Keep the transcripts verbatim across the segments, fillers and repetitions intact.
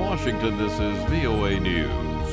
Washington, this is V O A News.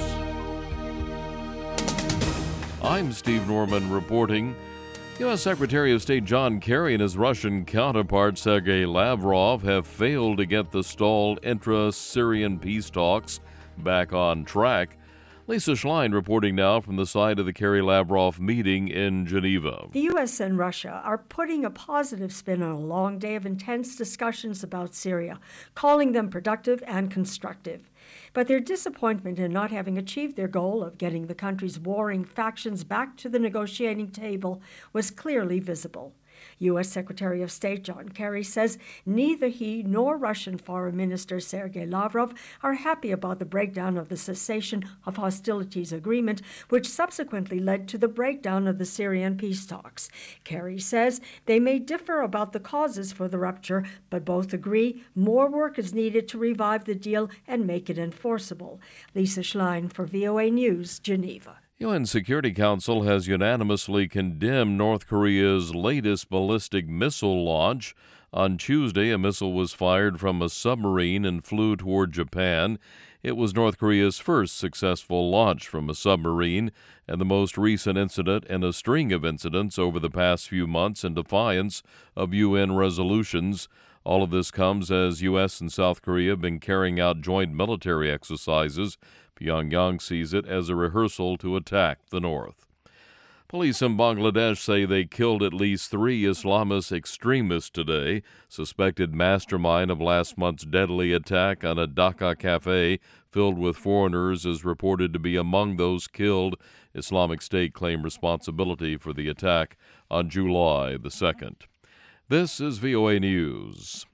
I'm Steve Norman reporting. U S. Secretary of State John Kerry and his Russian counterpart Sergei Lavrov have failed to get the stalled intra-Syrian peace talks back on track. Lisa Schlein reporting now from the site of the Kerry-Lavrov meeting in Geneva. The U S and Russia are putting a positive spin on a long day of intense discussions about Syria, calling them productive and constructive. But their disappointment in not having achieved their goal of getting the country's warring factions back to the negotiating table was clearly visible. U S. Secretary of State John Kerry says neither he nor Russian Foreign Minister Sergei Lavrov are happy about the breakdown of the cessation of hostilities agreement, which subsequently led to the breakdown of the Syrian peace talks. Kerry says they may differ about the causes for the rupture, but both agree more work is needed to revive the deal and make it enforceable. Lisa Schlein for V O A News, Geneva. U N Security Council has unanimously condemned North Korea's latest ballistic missile launch. On Tuesday, a missile was fired from a submarine and flew toward Japan. It was North Korea's first successful launch from a submarine and the most recent incident in a string of incidents over the past few months in defiance of U N resolutions. All of this comes as U S and South Korea have been carrying out joint military exercises. Pyongyang sees it as a rehearsal to attack the North. Police in Bangladesh say they killed at least three Islamist extremists today. Suspected mastermind of last month's deadly attack on a Dhaka cafe filled with foreigners is reported to be among those killed. Islamic State claimed responsibility for the attack on July the second. This is V O A News.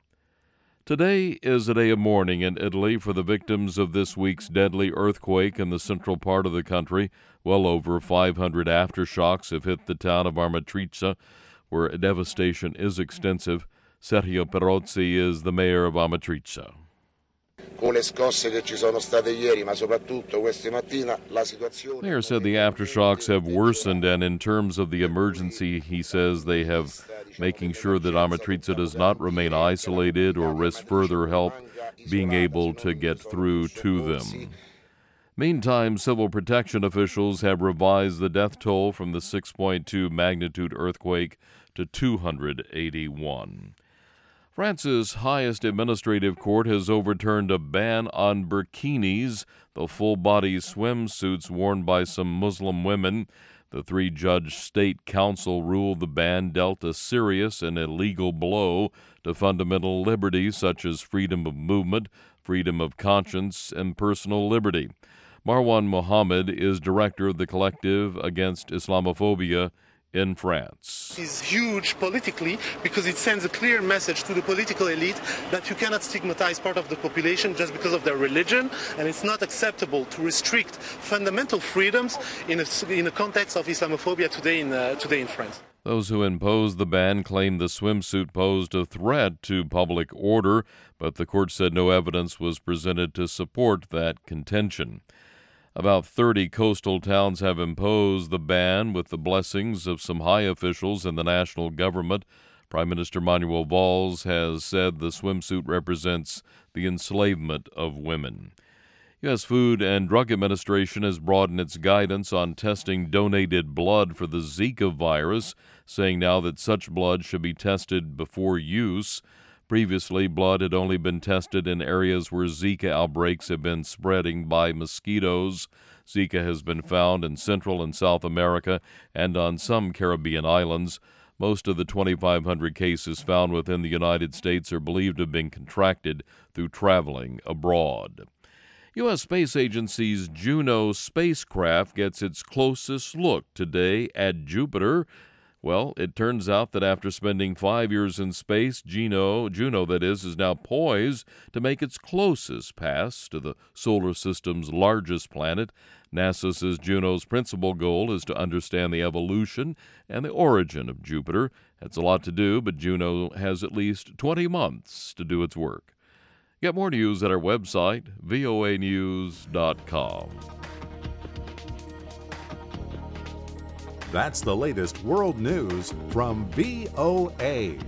Today is a day of mourning in Italy for the victims of this week's deadly earthquake in the central part of the country. Well over five hundred aftershocks have hit the town of Amatrice, where devastation is extensive. Sergio Perozzi is the mayor of Amatrice. Mayor said the aftershocks have worsened, and in terms of the emergency, he says they have making sure that Amatrice does not remain isolated or risk further help being able to get through to them. Meantime, civil protection officials have revised the death toll from the six point two magnitude earthquake to two hundred eighty-one. France's highest administrative court has overturned a ban on burkinis, the full-body swimsuits worn by some Muslim women. The three-judge state council ruled the ban dealt a serious and illegal blow to fundamental liberties such as freedom of movement, freedom of conscience, and personal liberty. Marwan Mohammed is director of the Collective Against Islamophobia in France. It's huge politically because it sends a clear message to the political elite that you cannot stigmatize part of the population just because of their religion, and it's not acceptable to restrict fundamental freedoms in a, in a context of Islamophobia today in, uh, today in France. Those who imposed the ban claimed the swimsuit posed a threat to public order, but the court said no evidence was presented to support that contention. About thirty coastal towns have imposed the ban with the blessings of some high officials in the national government. Prime Minister Manuel Valls has said the swimsuit represents the enslavement of women. U S. Food and Drug Administration has broadened its guidance on testing donated blood for the Zika virus, saying now that such blood should be tested before use. Previously, blood had only been tested in areas where Zika outbreaks have been spreading by mosquitoes. Zika has been found in Central and South America and on some Caribbean islands. Most of the twenty-five hundred cases found within the United States are believed to have been contracted through traveling abroad. U S. Space Agency's Juno spacecraft gets its closest look today at Jupiter. Well, it turns out that after spending five years in space, Juno, Juno that is, is now poised to make its closest pass to the solar system's largest planet. NASA says Juno's principal goal is to understand the evolution and the origin of Jupiter. That's a lot to do, but Juno has at least twenty months to do its work. Get more news at our website, V O A news dot com. That's the latest world news from V O A.